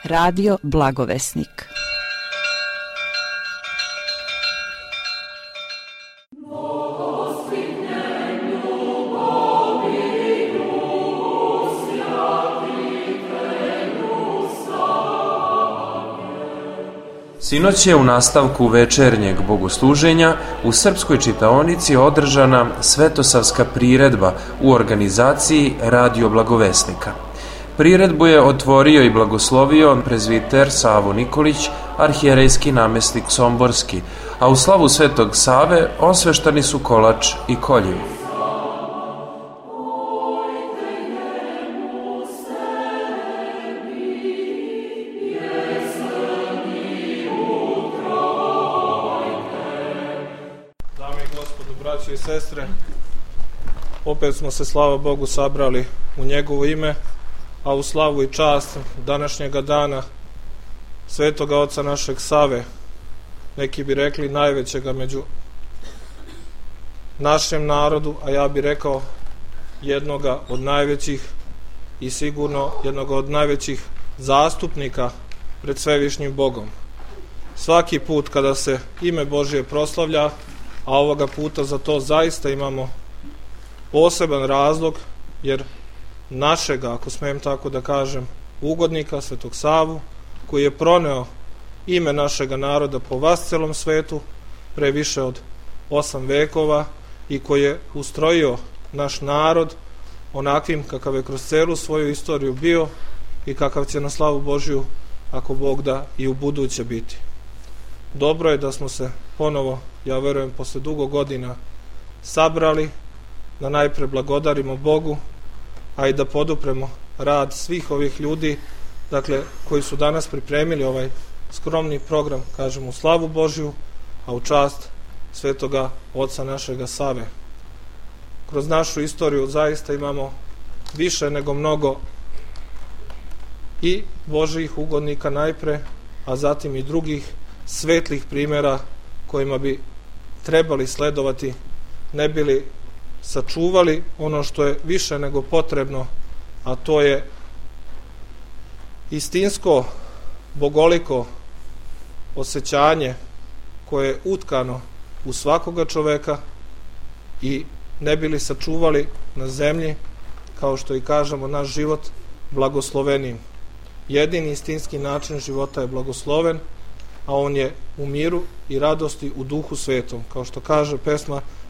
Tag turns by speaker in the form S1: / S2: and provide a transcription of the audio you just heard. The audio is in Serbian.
S1: Radio Blagovesnik.
S2: Sinoć je u nastavku večernjeg bogosluženja u srpskoj čitaonici održana svetosavska priredba u organizaciji Radio Blagovesnika. Priredbu je otvorio i blagoslovio prezviter Savo Nikolić, arhijerejski namestnik somborski, a u slavu Svetog Save osveštani su kolač i koljevo.
S3: Braćo i sestre, opet smo se, slava Bogu, sabrali u njegovo ime, a u slavu i čast današnjega dana svetoga oca našeg Save, neki bi rekli najvećega među našem narodu, a ja bi rekao jednoga od najvećih i sigurno jednoga od najvećih zastupnika pred svevišnjim Bogom. Svaki put kada se ime Božje proslavlja, a ovoga puta za to zaista imamo poseban razlog, jer našega, ako smijem tako da kažem, ugodnika, Svetog Savu, koji je proneo ime našega naroda po vascelom svetu pre više od 8 vekova i koji je ustrojio naš narod onakvim kakav je kroz celu svoju istoriju bio i kakav će na slavu Božju, ako Bog da, i u buduće biti. Dobro je da smo se ponovo, ja verujem, posle dugo godina sabrali, da najpre blagodarimo Bogu, a i da podupremo rad svih ovih ljudi, dakle, koji su danas pripremili ovaj skromni program, kažem, u slavu Božju, a u čast svetoga oca našega Save. Kroz našu istoriju zaista imamo više nego mnogo i Božjih ugodnika najpre, a zatim i drugih svetlih primjera kojima bi trebali sledovati, ne bili sačuvali ono što je više nego potrebno, a to je istinsko, bogoliko osjećanje koje je utkano u svakoga čoveka i ne bili sačuvali na zemlji, kao što i kažemo, naš život blagoslovenim. Jedini istinski način života je blagosloven, a on je u miru i radosti u Duhu Svetom. Kao što kaže pesma,